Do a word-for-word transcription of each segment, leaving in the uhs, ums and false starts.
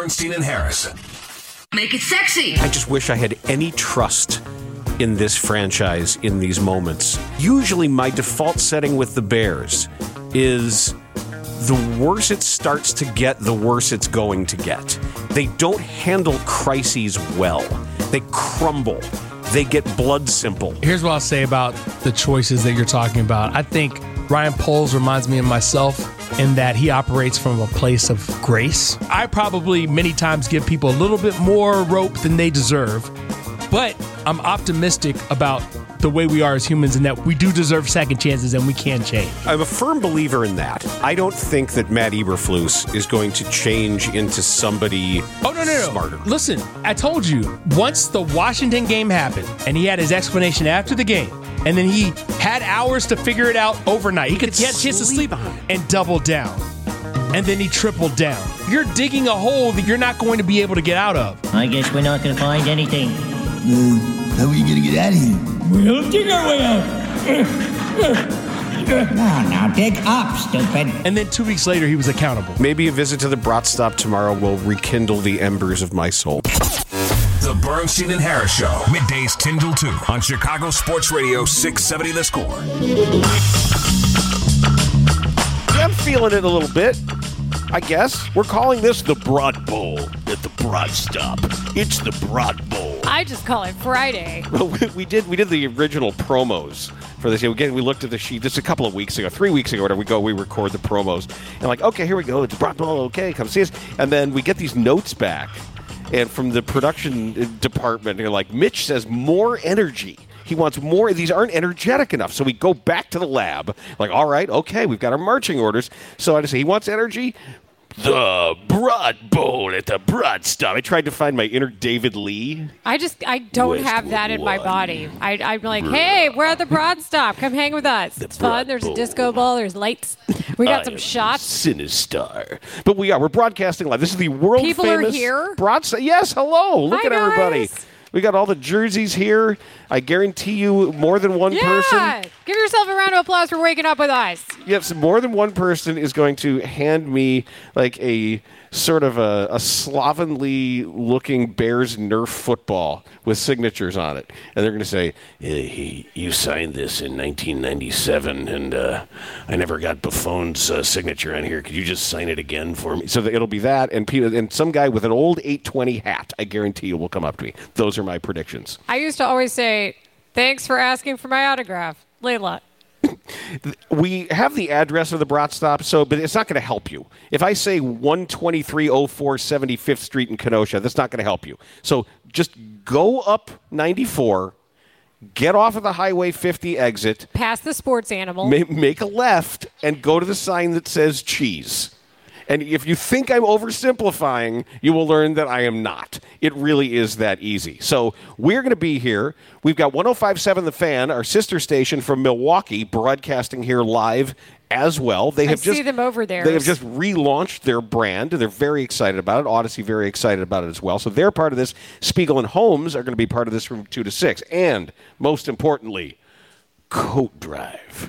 Bernstein and Harrison. Make it sexy. I just wish I had any trust in this franchise in these moments. Usually my default setting with the Bears is the worse it starts to get, the worse it's going to get. They don't handle crises well. They crumble. They get blood simple. Here's what I'll say about the choices that you're talking about. I think Ryan Poles reminds me of myself in that he operates from a place of grace. I probably many times give people a little bit more rope than they deserve, but I'm optimistic about the way we are as humans and that we do deserve second chances and we can change. I'm a firm believer in that. I don't think that Matt Eberflus is going to change into somebody oh, no, no, no. smarter. Listen, I told you, once the Washington game happened and he had his explanation after the game, and then he had hours to figure it out overnight. He, could, he had a chance to sleep and double down. And then he tripled down. You're digging a hole that you're not going to be able to get out of. I guess we're not going to find anything. Uh, how are you going to get out of here? We'll dig our way out. Now, now, dig up, stupid. And then two weeks later, he was accountable. Maybe a visit to the Brat Stop tomorrow will rekindle the embers of my soul. The Bernstein and Harris Show, middays ten till two on Chicago Sports Radio six seventy The Score. Yeah, I'm feeling it a little bit, I guess. We're calling this the Brat Bowl at the Brat Stop. It's the Brat Bowl. I just call it Friday. Well, we, we did we did the original promos for this. Again, we looked at the sheet just a couple of weeks ago, three weeks ago, whatever. We go, we record the promos, and like, okay, here we go. It's the Brat Bowl. Okay, come see us. And then we get these notes back. And from the production department, they're like, Mitch says more energy. He wants more. These aren't energetic enough. So we go back to the lab. Like, all right, okay, we've got our marching orders. So I just say, he wants energy. The Brat Bowl at the Brat Stop. I tried to find my inner David Lee. I just, I don't Westwood have that in my one. body. I, I'm like, hey, we're at the Brat Stop. Come hang with us. The It's fun. Brat There's Bowl. a disco ball. There's lights. We got I some am shots. Sinister. But we are. We're broadcasting live. This is the world People are famous here? Brat Stop. Yes, hello. Look Hi, at everybody. guys. We got all the jerseys here. I guarantee you more than one Yeah. person. Give yourself a round of applause for waking up with us. Yes, more than one person is going to hand me like a sort of a, a slovenly looking Bears Nerf football with signatures on it. And they're going to say, hey, he, you signed this in nineteen ninety-seven, and uh, I never got Buffon's uh, signature on here. Could you just sign it again for me? So that it'll be that, and people, and some guy with an old eight twenty hat, I guarantee you, will come up to me. Those are my predictions. I used to always say, thanks for asking for my autograph. Layla. We have the address of the Brat Stop, so but it's not going to help you. If I say one twenty-three oh four seventy-fifth Street in Kenosha, that's not going to help you. So just go up ninety-four, get off of the Highway fifty exit, Past the sports animal. ma- make a left, and go to the sign that says cheese. And if you think I'm oversimplifying, you will learn that I am not. It really is that easy. So we're going to be here. We've got one oh five point seven The Fan, our sister station from Milwaukee, broadcasting here live as well. They have I just, see them over there. They have just relaunched their brand. They're very excited about it. Odyssey very excited about it as well. So they're part of this. Spiegel and Holmes are going to be part of this from two to six. And most importantly, Coat Drive.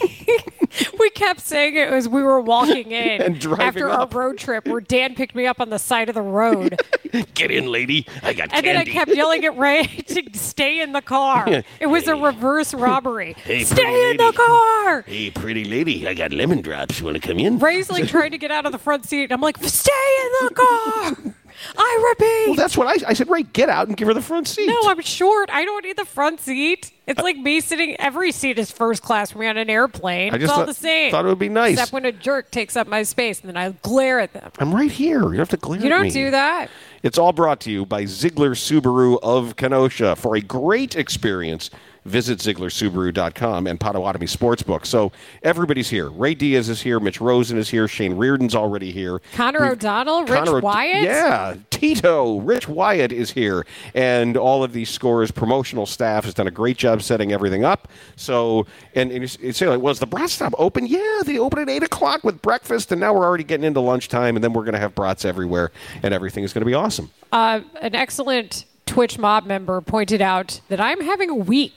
We kept saying it as we were walking in And driving after up. our road trip where Dan picked me up on the side of the road. Get in, lady. I got And candy. then I kept yelling at Ray to stay in the car. It was a reverse robbery. Hey, stay pretty in the lady. car. Hey, pretty lady, I got lemon drops. You want to come in? Ray's like trying to get out of the front seat. I'm like, stay in the car. I repeat. Well, that's what I, I said. Ray, get out and give her the front seat. No, I'm short. I don't need the front seat. It's like me sitting. Every seat is first class for me on an airplane. I It's just all thought, the same. thought it would be nice. Except when a jerk takes up my space, and then I glare at them. I'm right here. You don't have to glare You at don't me. do that. It's all brought to you by Ziegler Subaru of Kenosha. For a great experience, visit Ziegler Subaru dot com and Potawatomi Sportsbook. So everybody's here. Ray Diaz is here. Mitch Rosen is here. Shane Reardon's already here. Connor We've- O'Donnell, Rich Connor O'D- Wyatt. Yeah, Tito, Rich Wyatt is here. And all of these Scores promotional staff has done a great job setting everything up. So, and, and you say, like, was the Brat Stop open? Yeah, they open at eight o'clock with breakfast, and now we're already getting into lunchtime, and then we're going to have brats everywhere, and everything is going to be awesome. Uh, an excellent Twitch mob member pointed out that I'm having a week.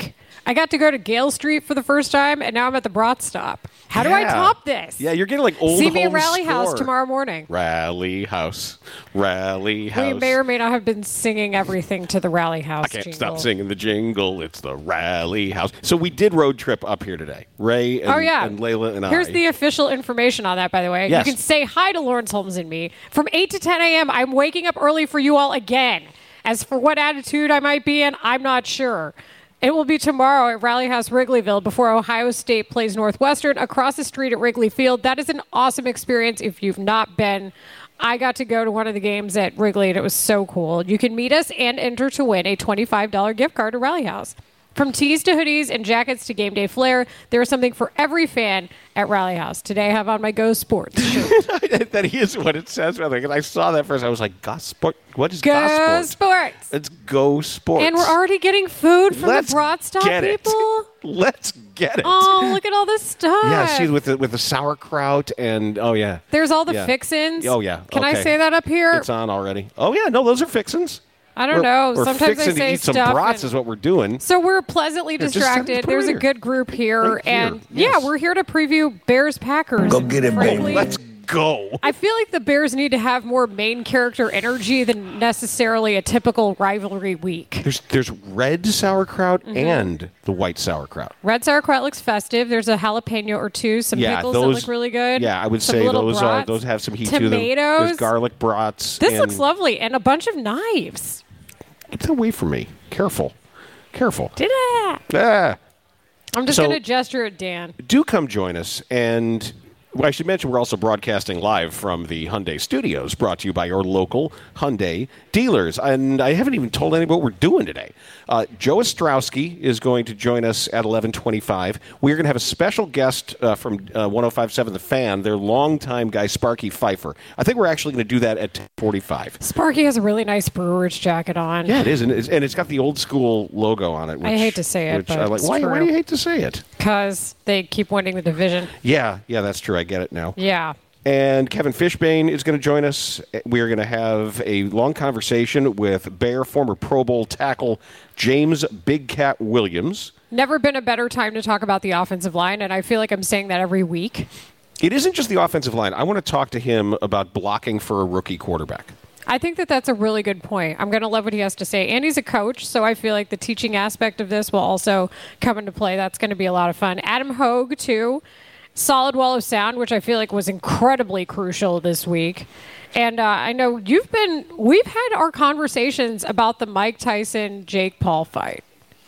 I got to go to Gale Street for the first time, and now I'm at the Brat Stop. How do I Yeah. top this? Yeah, you're getting like old See me at home Rally House score. tomorrow morning. Rally House. Rally House. We may or may not have been singing everything to the Rally House I can't jingle. stop singing the jingle. It's the Rally House. So we did road trip up here today. Ray and, Oh, yeah. and Layla and Here's I. the official information on that, by the way. Yes. You can say hi to Lawrence Holmes and me. From eight to ten a.m., I'm waking up early for you all again. As for what attitude I might be in, I'm not sure. It will be tomorrow at Rally House Wrigleyville before Ohio State plays Northwestern across the street at Wrigley Field. That is an awesome experience if you've not been. I got to go to one of the games at Wrigley, and it was so cool. You can meet us and enter to win a twenty-five dollars gift card to Rally House. From tees to hoodies and jackets to game day flair, there is something for every fan at Rally House. Today I have on my Go Sports shirt. That is what it says. Rather, because I saw that first, I was like, "Go Sport? What is Go Go Sport?" Sports! It's Go Sports. And we're already getting food from Let's the Brat Stop get it. people. Let's get it. Oh, look at all this stuff. Yeah, see with the with the sauerkraut and oh yeah, There's all the Yeah. fixins. Oh yeah. Can I Okay. say that up here? It's on already. Oh yeah, no, those are fixins. I don't We're- know. We're Sometimes fixing they say to eat some stuff brats and- is what we're doing. So we're pleasantly Yeah, just send it to distracted. the There's a perimeter. good group here, Right here. and Yes. yeah, we're here to preview Bears Packers. Go get it, baby. Frankly, Let's go. I feel like the Bears need to have more main character energy than necessarily a typical rivalry week. There's there's red sauerkraut Mm-hmm. and the white sauerkraut. Red sauerkraut looks festive. There's a jalapeno or two, some Yeah, pickles those that look really good. Yeah, I would some say little those are brats, those have some heat to them. tomatoes. There's garlic brats. This and looks lovely, and a bunch of knives. Get that away from me. Careful, careful. Did it? Ah. I'm just So- going to gesture at Dan. Do come join us. And well, I should mention we're also broadcasting live from the Hyundai Studios, brought to you by your local Hyundai dealers. And I haven't even told anybody what we're doing today. Uh, Joe Ostrowski is going to join us at eleven twenty-five. We're going to have a special guest uh, from uh, one oh five point seven The Fan, their longtime guy, Sparky Pfeiffer. I think we're actually going to do that at ten forty-five. Sparky has a really nice Brewers jacket on. Yeah, it is, and it's, and it's got the old school logo on it. Which, I hate to say it, which but I like. it's Why, why do true. you hate to say it? Because they keep winning the division. Yeah, yeah, that's true. I get it now. Yeah. And Kevin Fishbane is going to join us. We are going to have a long conversation with Bear former Pro Bowl tackle James Big Cat Williams. Never been a better time to talk about the offensive line, and I feel like I'm saying that every week. It isn't just the offensive line. I want to talk to him about blocking for a rookie quarterback. I think that that's a really good point. I'm going to love what he has to say. And he's a coach, so I feel like the teaching aspect of this will also come into play. That's going to be a lot of fun. Adam Hogue, too. Solid wall of sound, which I feel like was incredibly crucial this week. And uh, I know you've been, we've had our conversations about the Mike Tyson, Jake Paul fight.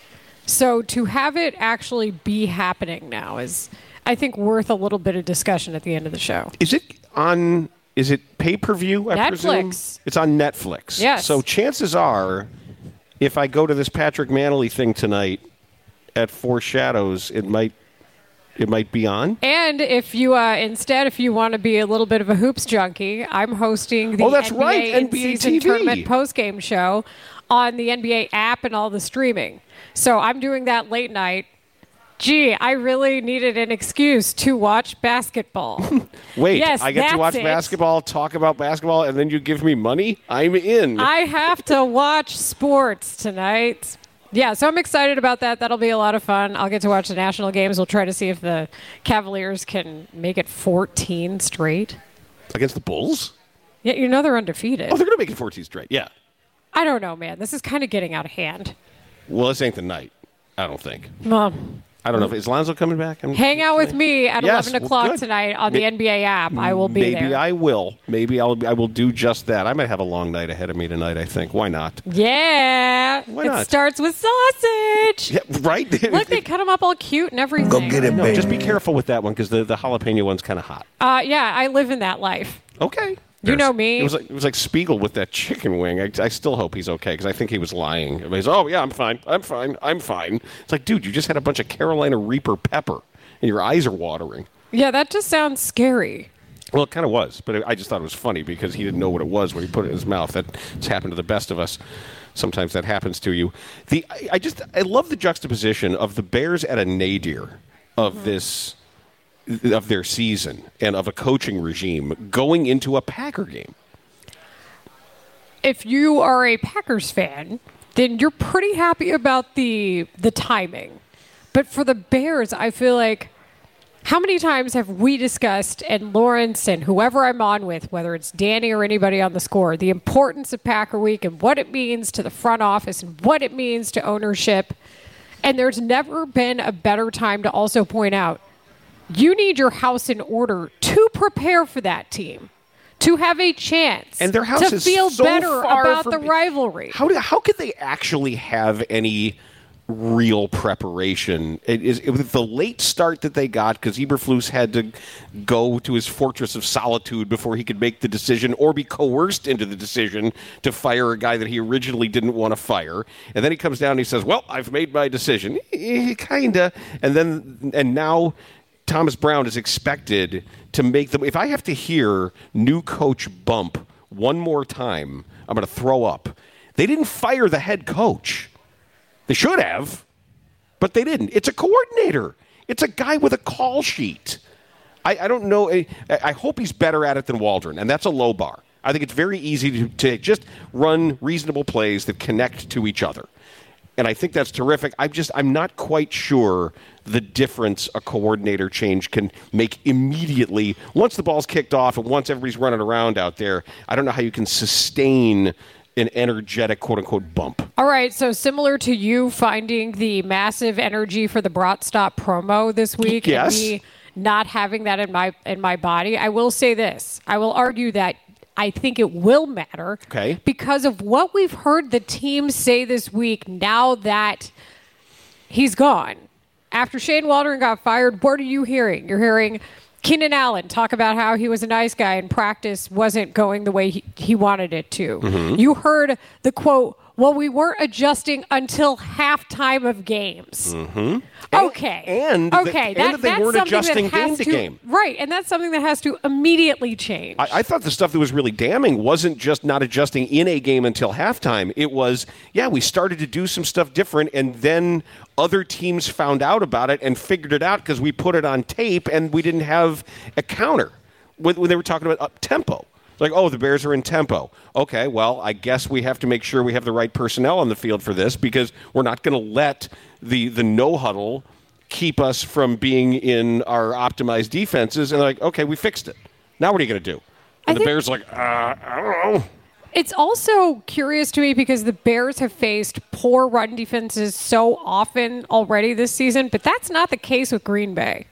So to have it actually be happening now is, I think, worth a little bit of discussion at the end of the show. Is it on, is it pay-per-view, I presume? Netflix. It's on Netflix. Yes. So chances are, if I go to this Patrick Manley thing tonight at Four Shadows, it might It might be on. And if you uh, instead, if you want to be a little bit of a hoops junkie, I'm hosting the Oh, that's N B A right, N B A in-season T V. tournament postgame show on the N B A app and all the streaming. So I'm doing that late night. Gee, I really needed an excuse to watch basketball. Wait, Yes, I get to that's watch it. basketball, talk about basketball, and then you give me money? I'm in. I have to watch sports tonight. Yeah, so I'm excited about that. That'll be a lot of fun. I'll get to watch the national games. We'll try to see if the Cavaliers can make it fourteen straight. Against the Bulls? Yeah, you know they're undefeated. Oh, they're going to make it fourteen straight. Yeah. I don't know, man. This is kind of getting out of hand. Well, this ain't the night. I don't think. Mom, I don't know if is Lonzo coming back. I'm, hang out with me at Yes, eleven well, o'clock good. tonight on the May- N B A app. I will be Maybe there. I will. Maybe I'll. I will do just that. I might have a long night ahead of me tonight. I think. Why not? Yeah. Why it not? starts with sausage. Yeah, right. Look, they cut them up all cute and everything. Go get it, No, baby. just be careful with that one because the, the jalapeno one's kind of hot. Uh, yeah, I live in that life. Okay. You know me. It was like it was like Spiegel with that chicken wing. I, I still hope he's okay because I think he was lying. He's oh yeah, I'm fine, I'm fine, I'm fine. It's like, dude, you just had a bunch of Carolina Reaper pepper, and your eyes are watering. Yeah, that just sounds scary. Well, it kind of was, but I just thought it was funny because he didn't know what it was when he put it in his mouth. That's happened to the best of us. Sometimes that happens to you. The I, I just I love the juxtaposition of the Bears at a nadir of this. Of their season and of a coaching regime going into a Packer game. If you are a Packers fan, then you're pretty happy about the the timing. But for the Bears, I feel like how many times have we discussed, and Lawrence and whoever I'm on with, whether it's Danny or anybody on the score, the importance of Packer Week and what it means to the front office and what it means to ownership. And there's never been a better time to also point out, you need your house in order to prepare for that team, to have a chance, and their house to is feel so better far about from the be- rivalry. How do, how could they actually have any real preparation? It is it, with the late start that they got, because Eberflus had to go to his fortress of solitude before he could make the decision or be coerced into the decision to fire a guy that he originally didn't want to fire. And then he comes down and he says, well, I've made my decision. Eh, kinda. And then, and now Thomas Brown is expected to make them. If I have to hear new coach bump one more time, I'm going to throw up. They didn't fire the head coach. They should have, but they didn't. It's a coordinator. It's a guy with a call sheet. I, I don't know. I, I hope he's better at it than Waldron, and that's a low bar. I think it's very easy to, to just run reasonable plays that connect to each other. And I think that's terrific. I'm just, I'm not quite sure the difference a coordinator change can make immediately. Once the ball's kicked off and once everybody's running around out there, I don't know how you can sustain an energetic, quote-unquote, bump. All right, so similar to you finding the massive energy for the Brat Stop promo this week Yes. and me not having that in my in my body, I will say this. I will argue that I think it will matter Okay. because of what we've heard the team say this week now that he's gone. After Shane Waldron got fired, what are you hearing? You're hearing Keenan Allen talk about how he was a nice guy and practice wasn't going the way he, he wanted it to. Mm-hmm. You heard the quote, well, we weren't adjusting until halftime of games. Mm-hmm. Okay. And, okay. and that they that's weren't something adjusting that has game to to game. Right, and that's something that has to immediately change. I, I thought the stuff that was really damning wasn't just not adjusting in a game until halftime. It was, yeah, we started to do some stuff different, and then other teams found out about it and figured it out because we put it on tape and we didn't have a counter when, when they were talking about up tempo. Like, oh, the Bears are in tempo. Okay, well, I guess we have to make sure we have the right personnel on the field for this because we're not going to let the, the no-huddle keep us from being in our optimized defenses. And they're like, okay, we fixed it. Now what are you going to do? And the Bears are like, uh, I don't know. It's also curious to me because the Bears have faced poor run defenses so often already this season, but that's not the case with Green Bay.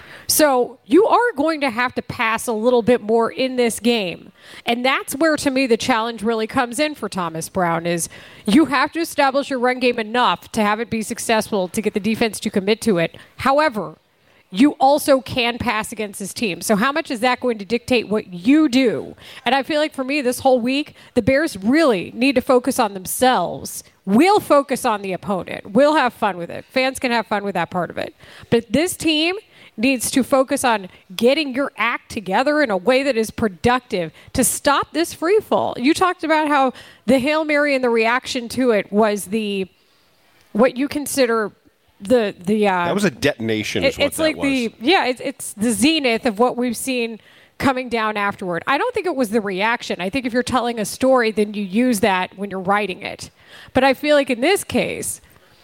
So you are going to have to pass a little bit more in this game. And that's where, to me, the challenge really comes in for Thomas Brown is you have to establish your run game enough to have it be successful to get the defense to commit to it. However, you also can pass against this team. So how much is that going to dictate what you do? And I feel like for me this whole week, the Bears really need to focus on themselves. We'll focus on the opponent. We'll have fun with it. Fans can have fun with that part of it. But this team needs to focus on getting your act together in a way that is productive to stop this free fall. You talked about how the Hail Mary and the reaction to it was the what you consider the the uh, that was a detonation. Is it, what it's that like was. the yeah, it's it's the zenith of what we've seen coming down afterward. I don't think it was the reaction. I think if you're telling a story, then you use that when you're writing it. But I feel like in this case,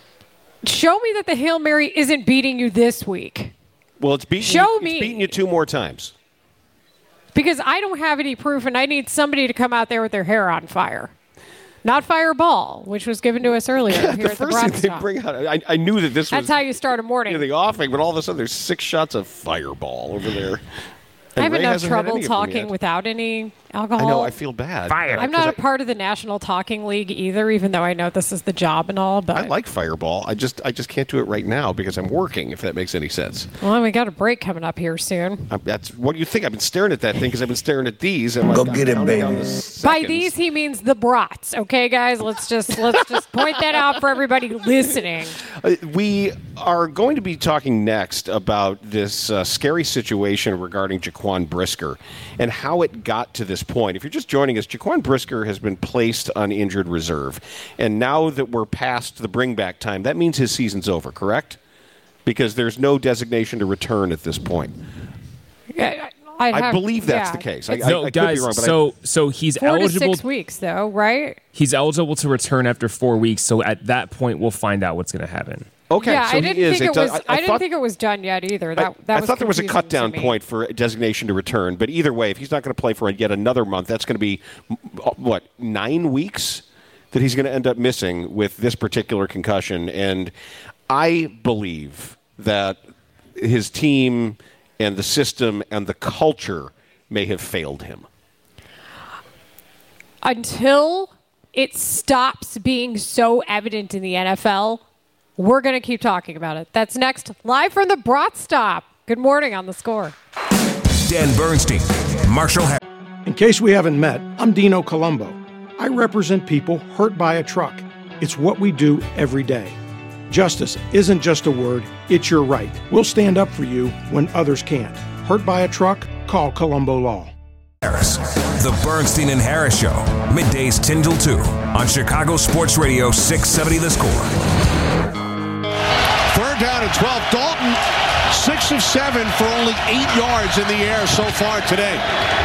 show me that the Hail Mary isn't beating you this week. Well, it's beating, Show it's me. beating you two more times. Because I don't have any proof, and I need somebody to come out there with their hair on fire. Not Fireball, which was given to us earlier here the at the first thing Brat they Stop. bring out, I, I knew that this That's was how you start a morning. in the offing, but all of a sudden there's six shots of Fireball over there. I And have Ray enough hasn't had trouble any of them talking yet. without any alcohol. I know, I feel bad. Fire. I'm not a part of the National Talking League either, even though I know this is the job and all. But I like Fireball. I just I just can't do it right now because I'm working, if that makes any sense. well, we got a break coming up here soon. I, that's what do you think? I've been staring at that thing because I've been staring at these. And Go like, get I'm it, counting down baby. the By seconds. these, he means the brats. Okay, guys, let's just let's just point that out for everybody listening. Uh, we are going to be talking next about this uh, scary situation regarding Jaquan Brisker and how it got to this point. If you're just joining us, Jaquan Brisker has been placed on injured reserve. And now that we're past the bring-back time, that means his season's over, correct? Because there's no designation to return at this point. Yeah, I'd I have- believe that's yeah. the case. I, It's I, No, I could guys. be wrong, but I, so so he's four eligible. to six weeks, though, right? He's eligible to return after four weeks. So at that point, we'll find out what's going to happen. Okay, yeah, so I didn't he is. think it does- was. I, I, I didn't thought, think it was done yet either. That I, that I was thought there was a confusing cut down to me. point for designation to return, but either way, if he's not going to play for yet another month, that's going to be what nine weeks that he's going to end up missing with this particular concussion. And I believe that his team and the system and the culture may have failed him Until it stops being so evident in the N F L, we're going to keep talking about it. That's next, live from the Brat Stop. Good morning on The Score. Dan Bernstein, Marshall Harris. In case we haven't met, I'm Dino Colombo. I represent people hurt by a truck. It's what we do every day. Justice isn't just a word, it's your right. We'll stand up for you when others can't. Hurt by a truck? Call Colombo Law. Harris. The Bernstein and Harris Show. Middays ten till two on Chicago Sports Radio six seventy The Score. Third down and twelve. Dalton, six of seven for only eight yards in the air so far today.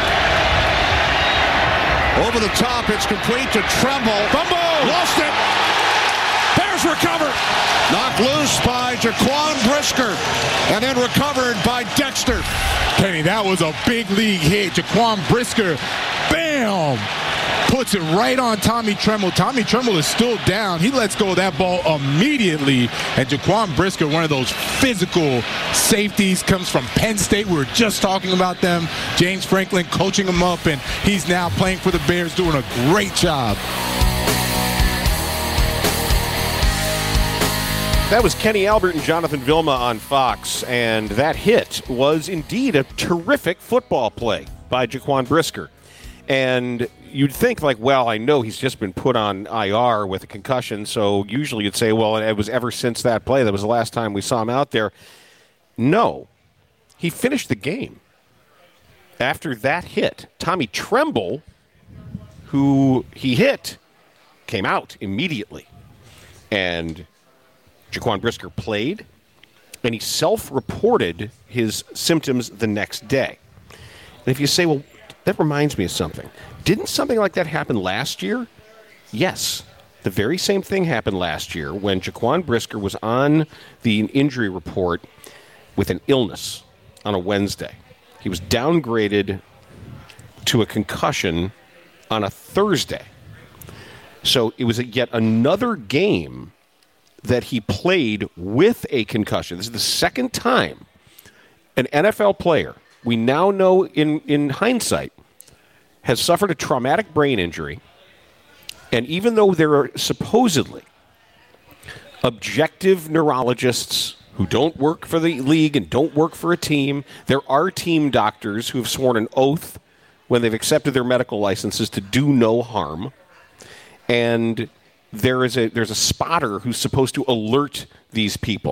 Over the top, it's complete to Tremble. Fumble! Lost it! Bears recover! Knocked loose by Jaquan Brisker, and then recovered by Dexter. Kenny, that was a big league hit. Jaquan Brisker, bam! Puts it right on Tommy Tremble. Tommy Tremble is still down. He lets go of that ball immediately. And Jaquan Brisker, one of those physical safeties, comes from Penn State. We were just talking about them. James Franklin coaching him up, and he's now playing for the Bears, doing a great job. That was Kenny Albert and Jonathan Vilma on Fox, and that hit was indeed a terrific football play by Jaquan Brisker. And you'd think, like, well, I know he's just been put on I R with a concussion, so usually you'd say, well, it was ever since that play. That was the last time we saw him out there. No. He finished the game. After that hit, Tommy Tremble, who he hit, came out immediately. And Jaquan Brisker played, and he self-reported his symptoms the next day. And if you say, well, that reminds me of something. Didn't something like that happen last year? Yes. The very same thing happened last year when Jaquan Brisker was on the injury report with an illness on a Wednesday. He was downgraded to a concussion on a Thursday. So it was a, yet another game that he played with a concussion. This is the second time an N F L player, we now know in, in hindsight, has suffered a traumatic brain injury. And even though there are supposedly objective neurologists who don't work for the league and don't work for a team, there are team doctors who have sworn an oath when they've accepted their medical licenses to do no harm. And there is a there's a spotter who's supposed to alert these people.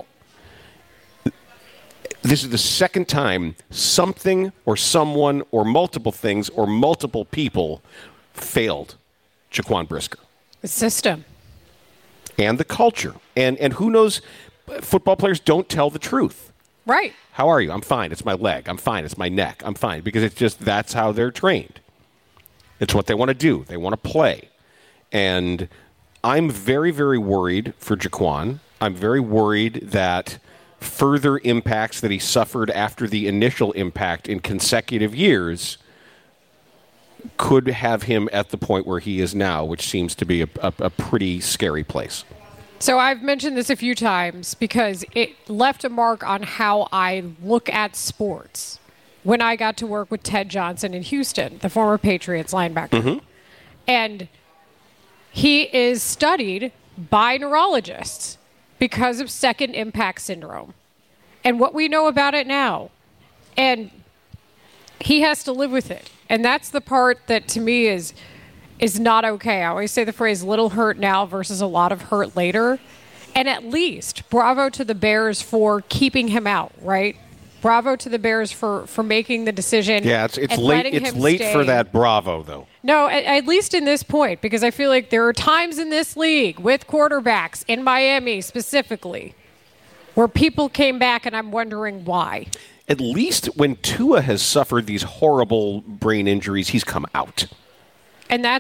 This is the second time something or someone or multiple things or multiple people failed Jaquan Brisker. The system. And the culture. And and who knows, football players don't tell the truth. Right. How are you? I'm fine. It's my leg. I'm fine. It's my neck. I'm fine. Because it's just that's how they're trained. It's what they want to do. They want to play. And I'm very, very worried for Jaquan. I'm very worried that further impacts that he suffered after the initial impact in consecutive years could have him at the point where he is now, which seems to be a, a, a pretty scary place. So I've mentioned this a few times because it left a mark on how I look at sports when I got to work with Ted Johnson in Houston, the former Patriots linebacker. Mm-hmm. And he is studied by neurologists because of second impact syndrome and what we know about it now. And he has to live with it. And that's the part that to me is is not okay. I always say the phrase little hurt now versus a lot of hurt later. And at least bravo to the Bears for keeping him out, right? Bravo to the Bears for, for making the decision. Yeah, it's it's and late letting it's him late stay. for that bravo though. No, at, at least in this point, because I feel like there are times in this league with quarterbacks in Miami specifically where people came back and I'm wondering why. At least when Tua has suffered these horrible brain injuries, he's come out. And that's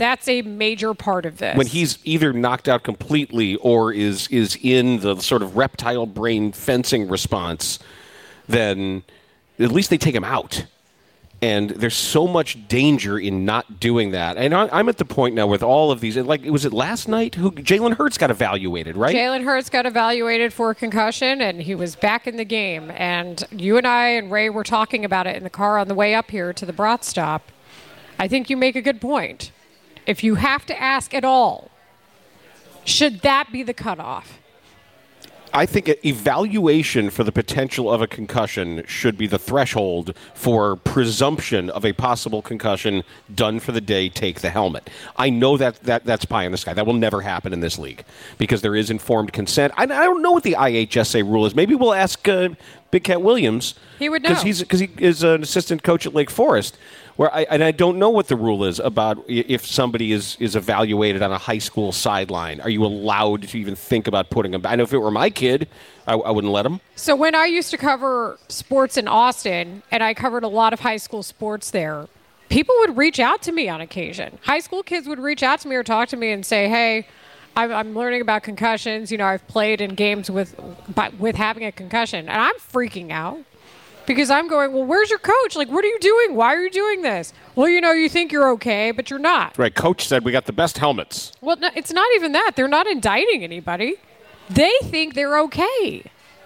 That's a major part of this. When he's either knocked out completely or is is in the sort of reptile brain fencing response, then at least they take him out. And there's so much danger in not doing that. And I, I'm at the point now with all of these. Like, was it last night? Who Jalen Hurts got evaluated, right? Jalen Hurts got evaluated for a concussion, and he was back in the game. And you and I and Ray were talking about it in the car on the way up here to the Brat stop. I think you make a good point. If you have to ask at all, should that be the cutoff? I think evaluation for the potential of a concussion should be the threshold for presumption of a possible concussion. Done for the day, take the helmet. I know that, that that's pie in the sky. That will never happen in this league because there is informed consent. I, I don't know what the I H S A rule is. Maybe we'll ask uh, Big Cat Williams. He would know. Because he's, because he is an assistant coach at Lake Forest. Where I, and I don't know what the rule is about if somebody is, is evaluated on a high school sideline. Are you allowed to even think about putting them back? I know if it were my kid, I, I wouldn't let him. So when I used to cover sports in Austin, and I covered a lot of high school sports there, people would reach out to me on occasion. High school kids would reach out to me or talk to me and say, hey, I'm, I'm learning about concussions. You know, I've played in games with, with having a concussion, and I'm freaking out. Because I'm going, well, where's your coach? Like, what are you doing? Why are you doing this? Well, you know, you think you're okay, but you're not. Right. Coach said we got the best helmets. Well, no, it's not even that. They're not indicting anybody. They think they're okay.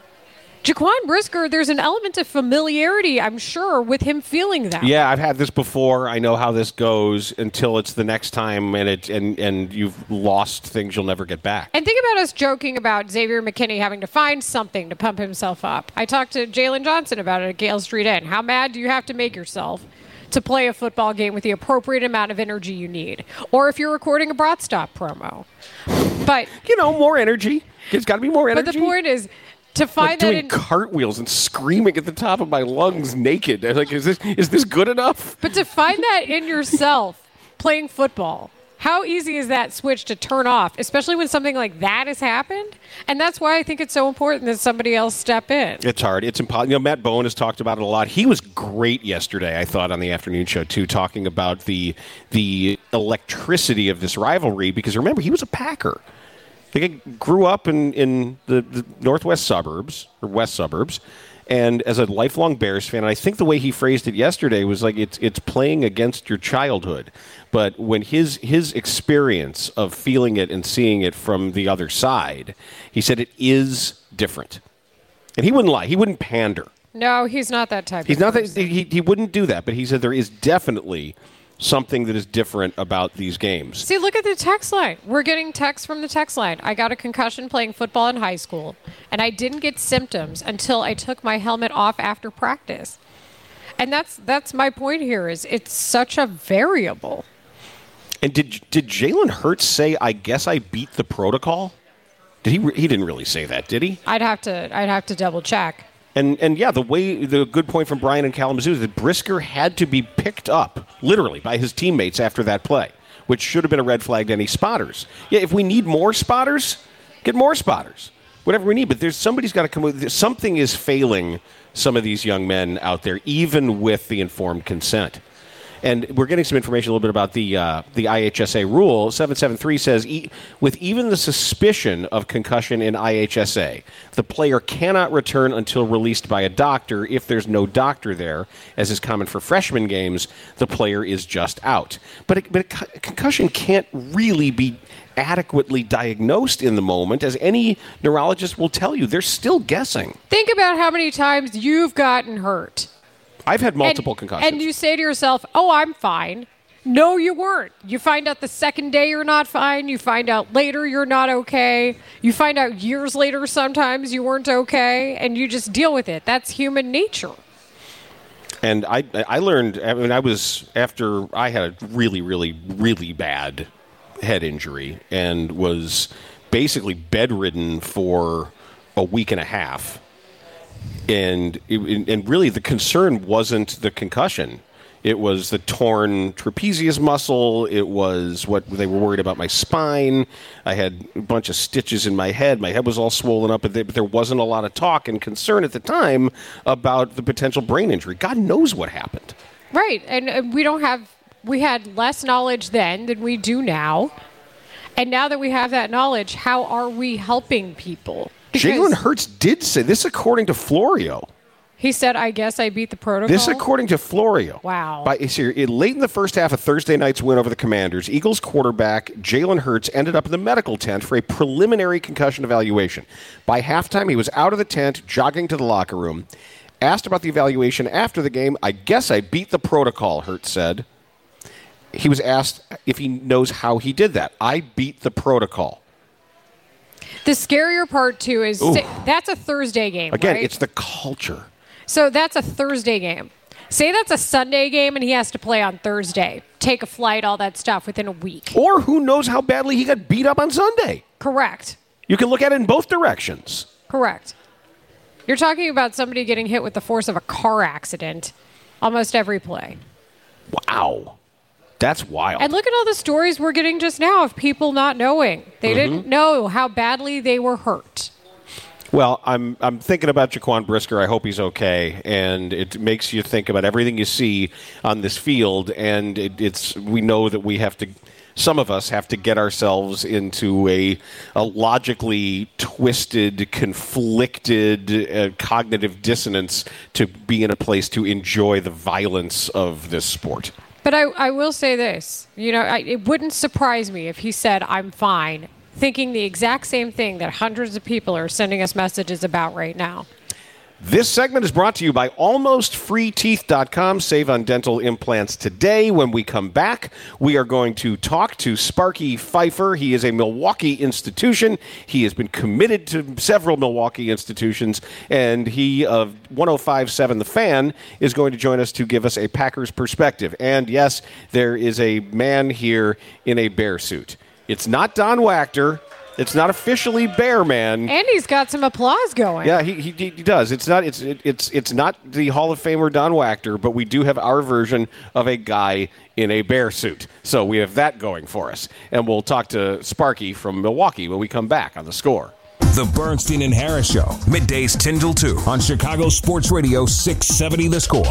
Jaquan Brisker, there's an element of familiarity, I'm sure, with him feeling that. Yeah, I've had this before. I know how this goes until it's the next time, and it and, and you've lost things you'll never get back. And think about us joking about Xavier McKinney having to find something to pump himself up. I talked to Jalen Johnson about it at Gale Street Inn. How mad do you have to make yourself to play a football game with the appropriate amount of energy you need? Or if you're recording a Brat Stop promo. But, you know, more energy. There's got to be more energy. But the point is, to find like that doing in cartwheels and screaming at the top of my lungs naked. Like, is this is this good enough? But to find that in yourself playing football, how easy is that switch to turn off, especially when something like that has happened? And that's why I think it's so important that somebody else step in. It's hard. It's impossible. You know, Matt Bowen has talked about it a lot. He was great yesterday, I thought, on the afternoon show too, talking about the the electricity of this rivalry. Because remember, he was a Packer. He grew up in, in the, the northwest suburbs, or west suburbs, and as a lifelong Bears fan, and I think the way he phrased it yesterday was like it's it's playing against your childhood. But when his his experience of feeling it and seeing it from the other side, he said it is different. And he wouldn't lie. He wouldn't pander. No, he's not that type He's of not that, person. he, he wouldn't do that, but he said there is definitely something that is different about these games. See, look at the text line. We're getting texts from the text line. I got a concussion playing football in high school, and I didn't get symptoms until I took my helmet off after practice. And that's that's my point here, is it's such a variable. And did did Jalen Hurts say, I guess I beat the protocol? Did he? He didn't really say that, did he? I'd have to I'd have to double check. And and yeah, the way the good point from Brian in Kalamazoo is that Brisker had to be picked up literally by his teammates after that play, which should have been a red flag to any spotters. Yeah, if we need more spotters, get more spotters. Whatever we need, but there's somebody's got to come with something is failing some of these young men out there, even with the informed consent. And we're getting some information a little bit about the uh, the I H S A rule. seven seven three says, e- with even the suspicion of concussion in I H S A, the player cannot return until released by a doctor. If there's no doctor there, as is common for freshman games, the player is just out. But, it, but a concussion can't really be adequately diagnosed in the moment, as any neurologist will tell you. They're still guessing. Think about how many times you've gotten hurt. I've had multiple and, concussions. And you say to yourself, oh, I'm fine. No, you weren't. You find out the second day you're not fine. You find out later you're not okay. You find out years later sometimes you weren't okay, and you just deal with it. That's human nature. And I I learned, I mean, I was, after I had a really, really, really bad head injury and was basically bedridden for a week and a half. And it, and really the concern wasn't the concussion. It was the torn trapezius muscle. It was what they were worried about my spine. I had a bunch of stitches in my head. My head was all swollen up, but there wasn't a lot of talk and concern at the time about the potential brain injury. God knows what happened. Right. And we don't have we had less knowledge then than we do now. And now that we have that knowledge, how are we helping people? Because Jalen Hurts did say this, according to Florio. he said, I guess I beat the protocol. This, according to Florio. Wow. By, here, late in the first half of Thursday night's win over the Commanders, Eagles quarterback Jalen Hurts ended up in the medical tent for a preliminary concussion evaluation. By halftime, he was out of the tent, jogging to the locker room. Asked about the evaluation after the game, I guess I beat the protocol, Hurts said. He was asked if he knows how he did that. I beat the protocol. The scarier part, too, is Ooh. say, that's a Thursday game, Again, right? it's the culture. So that's a Thursday game. Say that's a Sunday game and he has to play on Thursday. Take a flight, all that stuff within a week. Or who knows how badly he got beat up on Sunday. Correct. You can look at it in both directions. Correct. You're talking about somebody getting hit with the force of a car accident almost every play. Wow. That's wild. And look at all the stories we're getting just now of people not knowing. They Mm-hmm. didn't know how badly they were hurt. Well, I'm I'm thinking about Jaquan Brisker. I hope he's okay, and it makes you think about everything you see on this field. And it, it's we know that we have to, some of us have to get ourselves into a, a logically twisted, conflicted, uh, cognitive dissonance to be in a place to enjoy the violence of this sport. But I, I will say this. You know, I, it wouldn't surprise me if he said, I'm fine, thinking the exact same thing that hundreds of people are sending us messages about right now. This segment is brought to you by almost free teeth dot com. Save on dental implants today. When we come back, we are going to talk to Sparky Fifer. He is a Milwaukee institution. He has been committed to several Milwaukee institutions, and he of one oh five point seven The Fan is going to join us to give us a Packers perspective. And yes, there is a man here in a bear suit. It's not Don Wachter. It's not officially Bear Man. And he's got some applause going. Yeah, he, he he does. It's not it's it, it's it's not the Hall of Famer Don Wachter, but we do have our version of a guy in a bear suit. So we have that going for us. And we'll talk to Sparky from Milwaukee when we come back on The Score. The Bernstein and Harris Show, middays ten till two on Chicago Sports Radio six seventy The Score.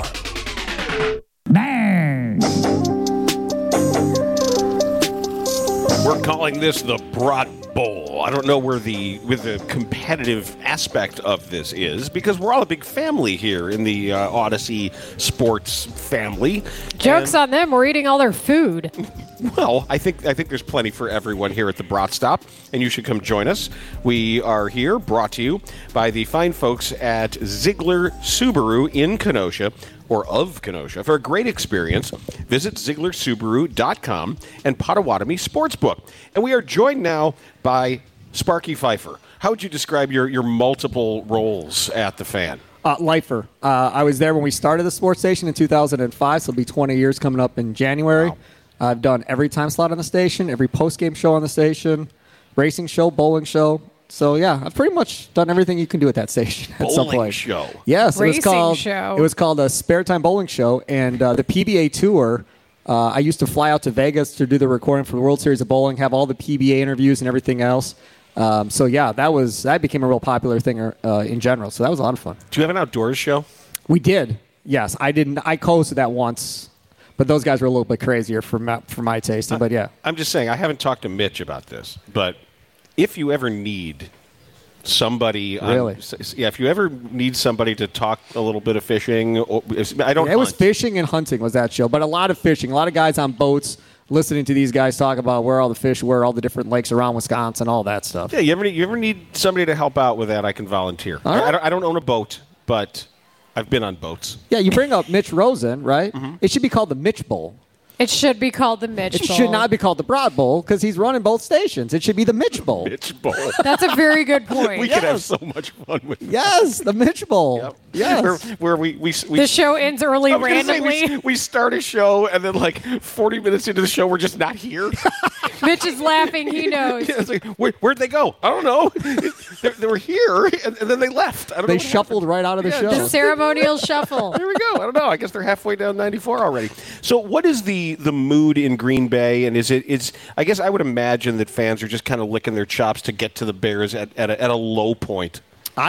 We're calling this the Brat Bowl. I don't know where the with the competitive aspect of this is because we're all a big family here in the uh, Odyssey Sports family. Joke's And, on them. We're eating all their food. well, I think I think there's plenty for everyone here at the Brat Stop, and you should come join us. We are here, brought to you by the fine folks at Ziegler Subaru in Kenosha. Or of Kenosha. For a great experience, visit Ziegler Subaru dot com and Potawatomi Sportsbook. And we are joined now by Sparky Fifer. How would you describe your, your multiple roles at the Fan? Uh, lifer. Uh, I was there when we started the sports station in two thousand five, so it'll be twenty years coming up in January. Wow. I've done every time slot on the station, every post-game show on the station, racing show, bowling show. So, yeah, I've pretty much done everything you can do at that station at Bowling some point. show. Yes, Racing it was called show. It was called a Spare Time Bowling Show, and uh, the P B A Tour. Uh, I used to fly out to Vegas to do the recording for the World Series of Bowling, have all the P B A interviews and everything else. Um, so yeah, that was that became a real popular thing uh, in general. So that was a lot of fun. Do you have an outdoors show? We did. Yes, I didn't. I hosted that once, but those guys were a little bit crazier for my, for my tasting. But yeah, I'm just saying, I haven't talked to Mitch about this, but if you ever need somebody, really, on, yeah, if you ever need somebody to talk a little bit of fishing, or, I don't. Yeah, it was hunt. fishing and hunting was that show, but a lot of fishing, a lot of guys on boats. Listening to these guys talk about where all the fish were, all the different lakes around Wisconsin, all that stuff. Yeah, you ever need, you ever need somebody to help out with that? I can volunteer. All right. I, I, don't, I don't own a boat, but I've been on boats. Yeah, you bring up Mitch Rosen, right? Mm-hmm. It should be called the Mitch Bowl. It should be called the Mitch It Bowl. should not be called the Broad Bowl because he's running both stations. It should be the Mitch Bowl. Mitch Bowl. That's a very good point. we Yes. could have so much fun with that. Yes, the Mitch Bowl. Yep. Yes. Where, where we, we, we The show ends early I was gonna say, randomly. we, we start a show, and then like forty minutes into the show, we're just not here. Mitch is laughing. He knows. Yeah, it's like, where, where'd they go? I don't know. they, they were here, and, and then they left. I don't They know what shuffled right out of the Yeah, show. The ceremonial shuffle. There we go. I don't know. I guess they're halfway down ninety-four already. So, what is the the mood in Green Bay? And is it? It's. I guess I would imagine that fans are just kind of licking their chops to get to the Bears at at a, at a low point. I am.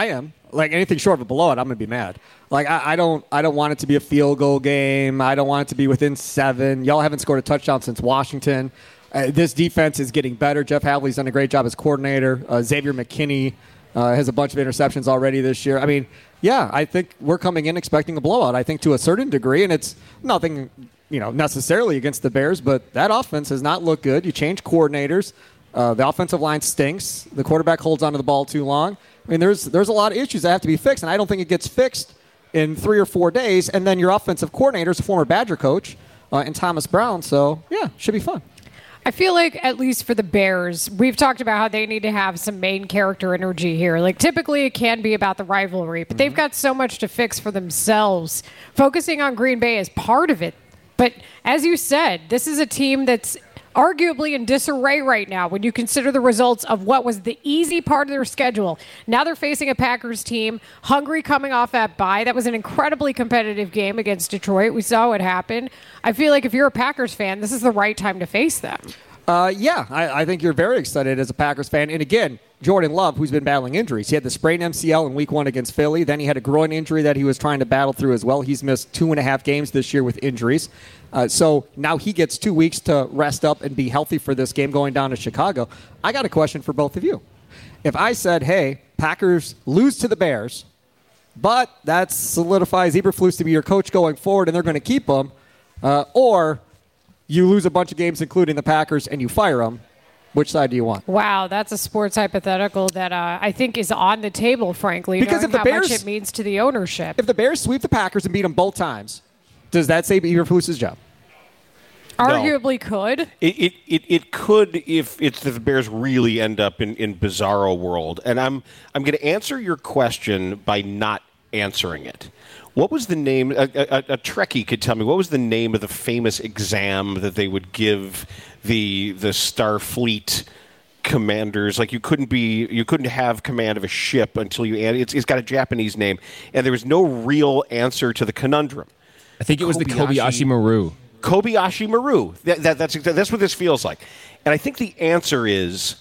Like anything short of a blowout, I'm going to be mad. Like I, I don't, I don't want it to be a field goal game. I don't want it to be within seven. Y'all haven't scored a touchdown since Washington. Uh, this defense is getting better. Jeff Havley's done a great job as coordinator. Uh, Xavier McKinney uh, has a bunch of interceptions already this year. I mean, yeah, I think we're coming in expecting a blowout. I think to a certain degree, and it's nothing, you know, necessarily against the Bears, but that offense has not looked good. You change coordinators. Uh, the offensive line stinks. The quarterback holds onto the ball too long. I mean, there's there's a lot of issues that have to be fixed, and I don't think it gets fixed in three or four days. And then your offensive coordinator is a former Badger coach uh, in Thomas Brown. So, yeah, should be fun. I feel like, at least for the Bears, we've talked about how they need to have some main character energy here. Like, typically it can be about the rivalry, but mm-hmm. they've got so much to fix for themselves. Focusing on Green Bay is part of it. But as you said, this is a team that's arguably in disarray right now when you consider the results of what was the easy part of their schedule. Now they're facing a Packers team hungry coming off that bye. That was an incredibly competitive game against Detroit. We saw what happened. I feel like if you're a Packers fan, this is the right time to face them. Uh, yeah, I, I think you're very excited as a Packers fan. And again, Jordan Love, who's been battling injuries. He had the sprained M C L in week one against Philly. Then he had a groin injury that he was trying to battle through as well. He's missed two and a half games this year with injuries. Uh, so now he gets two weeks to rest up and be healthy for this game going down to Chicago. I got a question for both of you. If I said, hey, Packers lose to the Bears, but that solidifies Eberflus to be your coach going forward and they're going to keep him, uh, or you lose a bunch of games, including the Packers, and you fire them, which side do you want? Wow, that's a sports hypothetical that uh, I think is on the table, frankly, because if the how Bears, much it means to the ownership. If the Bears sweep the Packers and beat them both times, does that save Eberflus's job? Arguably no. could. It, it it it could if it's if the Bears really end up in, in bizarro world. And I'm I'm going to answer your question by not answering it. What was the name? A, a, a Trekkie could tell me. What was the name of the famous exam that they would give the the Starfleet commanders? Like you couldn't be, you couldn't have command of a ship until you. It's, it's got a Japanese name, and there was no real answer to the conundrum. I think it was Kobayashi. the Kobayashi Maru. Kobayashi Maru. That, that, that's that's what this feels like, and I think the answer is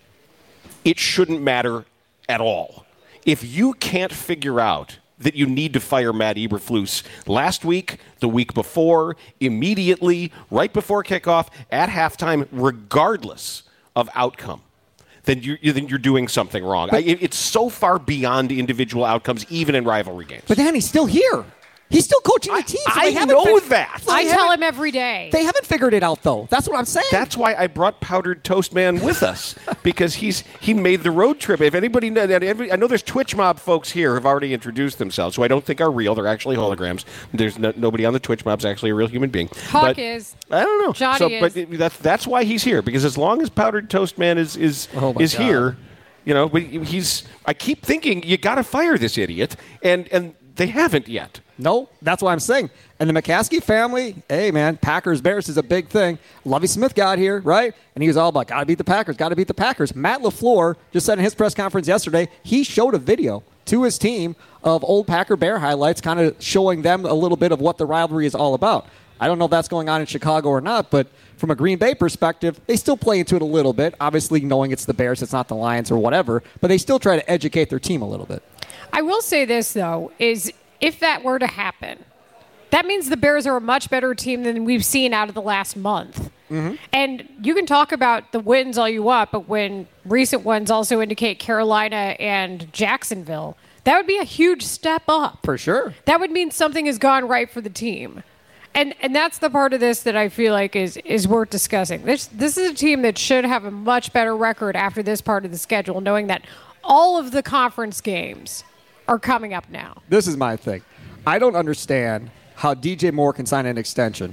it shouldn't matter at all. If you can't figure out that you need to fire Matt Eberflus last week, the week before, immediately, right before kickoff, at halftime, regardless of outcome, then you're, then you're doing something wrong. But, I, it, it's so far beyond individual outcomes, even in rivalry games. But then he's still here. He's still coaching the team. So I, I know fig- that. I tell him every day. They haven't figured it out, though. That's what I'm saying. That's why I brought Powdered Toast Man with us, because he's he made the road trip. If anybody, I know there's Twitch Mob folks here who have already introduced themselves, who I don't think are real. They're actually holograms. There's no, nobody on the Twitch Mob's actually a real human being. Hawk but, is. I don't know. Johnny so, is. But it, that's that's why he's here, because as long as Powdered Toast Man is is oh is God. here, you know, but he's. I keep thinking you got to fire this idiot, and and they haven't yet. No, that's what I'm saying. And the McCaskey family, hey, man, Packers, Bears is a big thing. Lovie Smith got here, right? And he was all about, got to beat the Packers, got to beat the Packers. Matt LaFleur just said in his press conference yesterday, he showed a video to his team of old Packer Bear highlights, kind of showing them a little bit of what the rivalry is all about. I don't know if that's going on in Chicago or not, but from a Green Bay perspective, they still play into it a little bit, obviously knowing it's the Bears, it's not the Lions or whatever, but they still try to educate their team a little bit. I will say this, though, is if that were to happen, that means the Bears are a much better team than we've seen out of the last month. Mm-hmm. And you can talk about the wins all you want, but when recent ones also indicate Carolina and Jacksonville, that would be a huge step up. For sure. That would mean something has gone right for the team. And and that's the part of this that I feel like is, is worth discussing. This this is a team that should have a much better record after this part of the schedule, knowing that all of the conference games are coming up now. This is my thing. I don't understand how D J Moore can sign an extension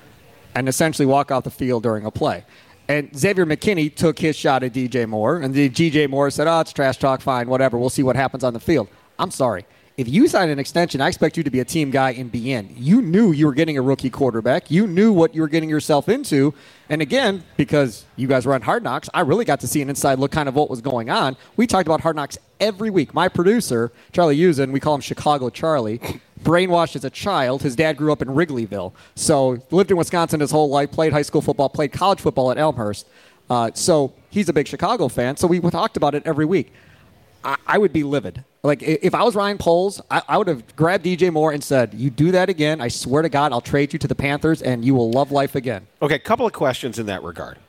and essentially walk off the field during a play. And Xavier McKinney took his shot at D J Moore, and the D J Moore said, oh, it's trash talk, fine, whatever. We'll see what happens on the field. I'm sorry. If you sign an extension, I expect you to be a team guy and be in. You knew you were getting a rookie quarterback. You knew what you were getting yourself into. And again, because you guys run Hard Knocks, I really got to see an inside look kind of what was going on. We talked about Hard Knocks every week. My producer, Charlie Usen, we call him Chicago Charlie, brainwashed as a child. His dad grew up in Wrigleyville. So lived in Wisconsin his whole life, played high school football, played college football at Elmhurst. Uh, so he's a big Chicago fan. So we talked about it every week. I, I would be livid. Like, if I was Ryan Poles, I, I would have grabbed D J Moore and said, you do that again, I swear to God, I'll trade you to the Panthers, and you will love life again. Okay, a couple of questions in that regard.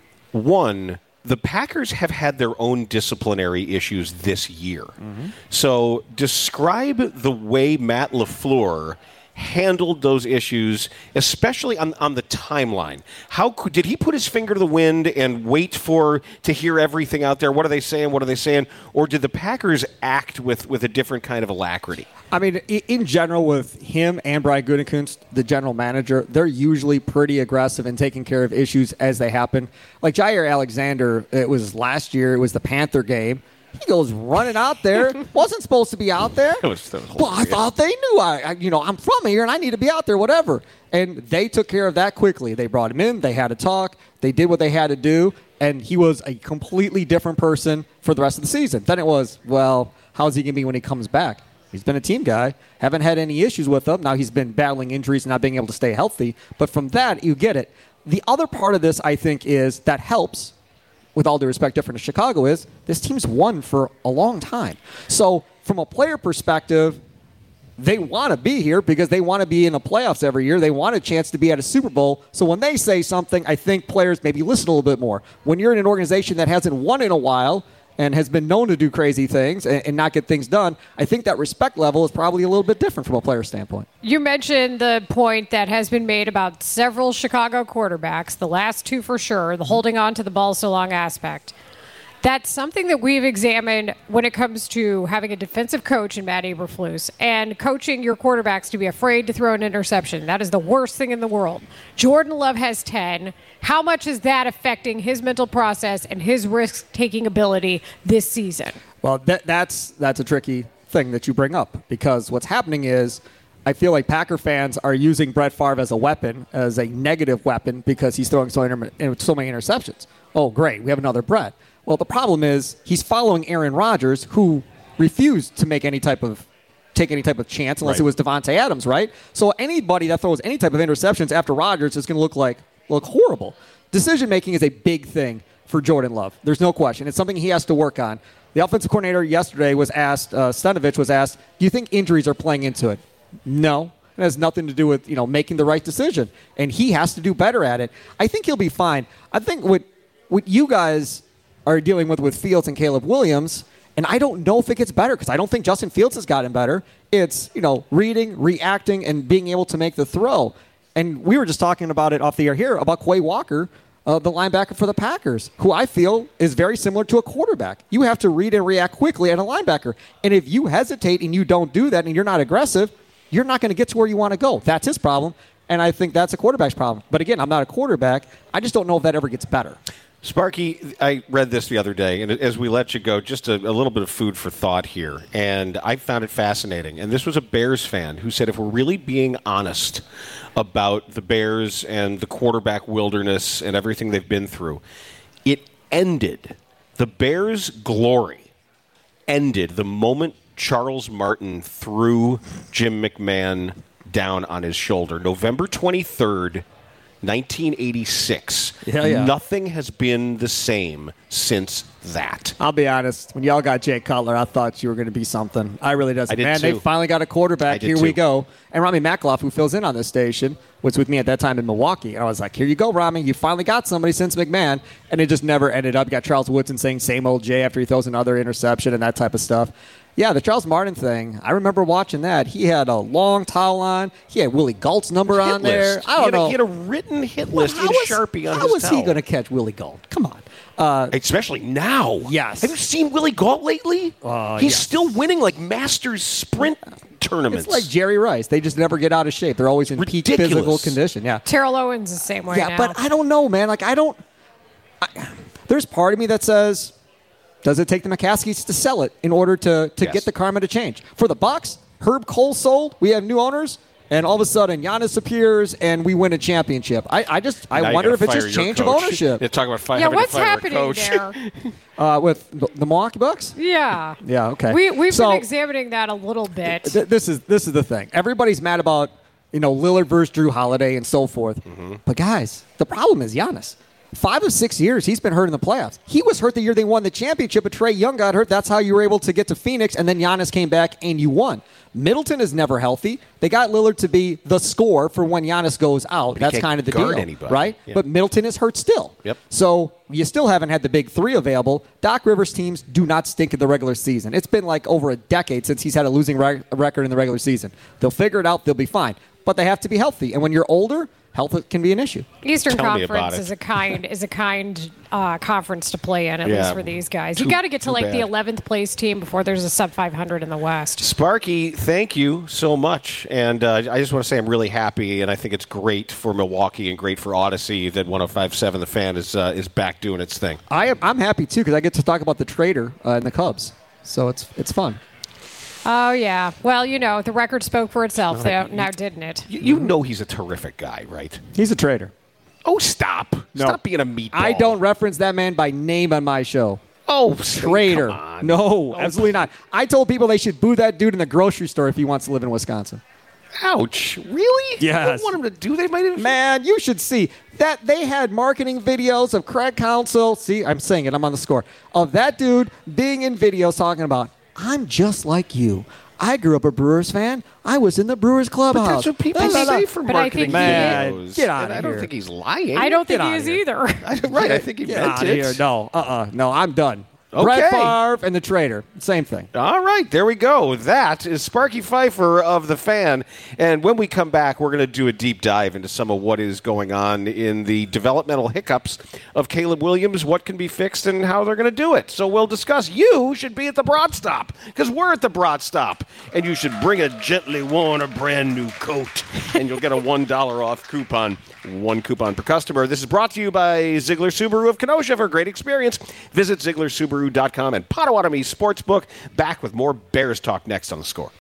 One, the Packers have had their own disciplinary issues this year. Mm-hmm. So describe the way Matt LaFleur handled those issues, especially on, on the timeline. How could, did he put his finger to the wind and wait for to hear everything out there? What are they saying? What are they saying? Or did the Packers act with, with a different kind of alacrity? I mean, in general, with him and Brian Gutekunst, the general manager, they're usually pretty aggressive in taking care of issues as they happen. Like Jair Alexander, it was last year, it was the Panther game. He goes running out there. Wasn't supposed to be out there. That was, that was well, I thought they knew. I, I, you know, I'm from here and I need to be out there. Whatever. And they took care of that quickly. They brought him in. They had a talk. They did what they had to do, and he was a completely different person for the rest of the season. Then it was, well, how's he gonna be when he comes back? He's been a team guy. Haven't had any issues with him. Now he's been battling injuries and not being able to stay healthy. But from that, you get it. The other part of this, I think, is that helps. With all due respect, different to Chicago is, this team's won for a long time. So from a player perspective, they want to be here because they want to be in the playoffs every year. They want a chance to be at a Super Bowl. So when they say something, I think players maybe listen a little bit more. When you're in an organization that hasn't won in a while and has been known to do crazy things and, and not get things done, I think that respect level is probably a little bit different from a player standpoint. You mentioned the point that has been made about several Chicago quarterbacks, the last two for sure, the holding on to the ball so long aspect. That's something that we've examined when it comes to having a defensive coach in Matt Eberflus and coaching your quarterbacks to be afraid to throw an interception. That is the worst thing in the world. Jordan Love has ten. How much is that affecting his mental process and his risk-taking ability this season? Well, that, that's that's a tricky thing that you bring up because what's happening is I feel like Packer fans are using Brett Favre as a weapon, as a negative weapon because he's throwing so, inter- so many interceptions. Oh, great. We have another Brett. Well, the problem is he's following Aaron Rodgers, who refused to make any type of take any type of chance unless right. it was Devontae Adams, right? So anybody that throws any type of interceptions after Rodgers is going to look like look horrible. Decision making is a big thing for Jordan Love. There's no question. It's something he has to work on. The offensive coordinator yesterday was asked, uh, Stanovich was asked, do you think injuries are playing into it? No. It has nothing to do with, you know, making the right decision. And he has to do better at it. I think he'll be fine. I think what what you guys are dealing with with Fields and Caleb Williams, and I don't know if it gets better because I don't think Justin Fields has gotten better. It's, you know, reading, reacting, and being able to make the throw. And we were just talking about it off the air here about Quay Walker, uh, the linebacker for the Packers, who I feel is very similar to a quarterback. You have to read and react quickly at a linebacker. And if you hesitate and you don't do that and you're not aggressive, you're not going to get to where you want to go. That's his problem. And I think that's a quarterback's problem. But again, I'm not a quarterback. I just don't know if that ever gets better. Sparky, I read this the other day, and as we let you go, just a, a little bit of food for thought here, and I found it fascinating. And this was a Bears fan who said if we're really being honest about the Bears and the quarterback wilderness and everything they've been through, it ended, the Bears' glory ended the moment Charles Martin threw Jim McMahon down on his shoulder. November twenty-third, nineteen eighty-six. Yeah, yeah. Nothing has been the same since that. I'll be honest. When y'all got Jay Cutler, I thought you were going to be something. I really doesn't. I did Man, too. they finally got a quarterback. Here too. we go. And Rami Makloff, who fills in on this station, was with me at that time in Milwaukee. And I was like, here you go, Rami. You finally got somebody since McMahon. And it just never ended up. You got Charles Woodson saying same old Jay after he throws another interception and that type of stuff. Yeah, the Charles Martin thing, I remember watching that. He had a long towel on. He had Willie Galt's number hit on there. List. I don't he know. A, he had a written hit list well, in was, Sharpie on how his was towel. he going to catch Willie Galt? Come on. Uh, Especially now. Yes. Have you seen Willie Galt lately? Uh, He's yes. still winning like Masters sprint tournaments. It's like Jerry Rice. They just never get out of shape. They're always in Ridiculous. peak physical condition. Yeah. Terrell Owens the same way Yeah, now. but I don't know, man. Like, I don't I, – there's part of me that says, does it take the McCaskies to sell it in order to, to Yes. get the karma to change? For the Bucs, Herb Cole sold. We have new owners. And all of a sudden, Giannis appears, and we win a championship. I, I just, I Now you wonder if gotta it's fire just your change coach. of ownership. They're talking about fi- yeah, having what's to fire happening a coach. there? Uh, with the, the Milwaukee Bucks? Yeah. Yeah, okay. We, we've So- been examining that a little bit. Th- this is this is the thing. Everybody's mad about, you know, Lillard versus Drew Holiday and so forth. Mm-hmm. But guys, the problem is Giannis. Five of six years, he's been hurt in the playoffs. He was hurt the year they won the championship, but Trae Young got hurt. That's how you were able to get to Phoenix, and then Giannis came back and you won. Middleton is never healthy. They got Lillard to be the scorer for when Giannis goes out. That's kind of the deal, anybody. right? Yeah. But Middleton is hurt still. Yep. So you still haven't had the big three available. Doc Rivers teams do not stink in the regular season. It's been like over a decade since he's had a losing re- record in the regular season. They'll figure it out. They'll be fine. But they have to be healthy. And when you're older, health can be an issue. Eastern Tell me about Conference it. is a kind is a kind uh, conference to play in, at Yeah. least for these guys. Too- you got to get to too like bad. the eleventh place team before there's a sub five hundred in the West. Sparky, thank you so much. And uh, I just want to say I'm really happy, and I think it's great for Milwaukee and great for Odyssey that one oh five point seven The Fan is uh, is back doing its thing. I am, I'm happy, too, because I get to talk about the trader uh, and the Cubs. So it's it's fun. Oh yeah. Well, you know the record spoke for itself, though. Now, didn't it? You, you know he's a terrific guy, right? He's a trader. Oh, stop. No. Stop being a meatball. I don't reference that man by name on my show. Oh, Trader. come on. No, absolutely not. I told people they should boo that dude in the grocery store if he wants to live in Wisconsin. Ouch. Really? Yes. You don't want him to do that? Might even... Man, you should see that they had marketing videos of Craig Counsell. See, I'm saying it. I'm on the score. Of that dude being in videos talking about, I'm just like you. I grew up a Brewers fan. I was in the Brewers clubhouse. But that's what people La, la, la. say for But I marketing think Man, videos. get out And of I don't here. think he's lying. I don't think Get he outta is here. either. I, right, I think he Get meant out of it. here. No, uh-uh. No, I'm done. Okay. Brett Favre and the trader. Same thing. All right, there we go. That is Sparky Pfeiffer of The Fan. And when we come back, we're going to do a deep dive into some of what is going on in the developmental hiccups of Caleb Williams, what can be fixed, and how they're going to do it. So we'll discuss. You should be at the Broad Stop, because we're at the Broad Stop. And you should bring a gently worn, a brand new coat, and you'll get a one dollar off coupon. One coupon per customer. This is brought to you by Ziegler Subaru of Kenosha. For a great experience, visit Ziegler Subaru dot com and Potawatomi Sportsbook. Back with more Bears talk next on The Score.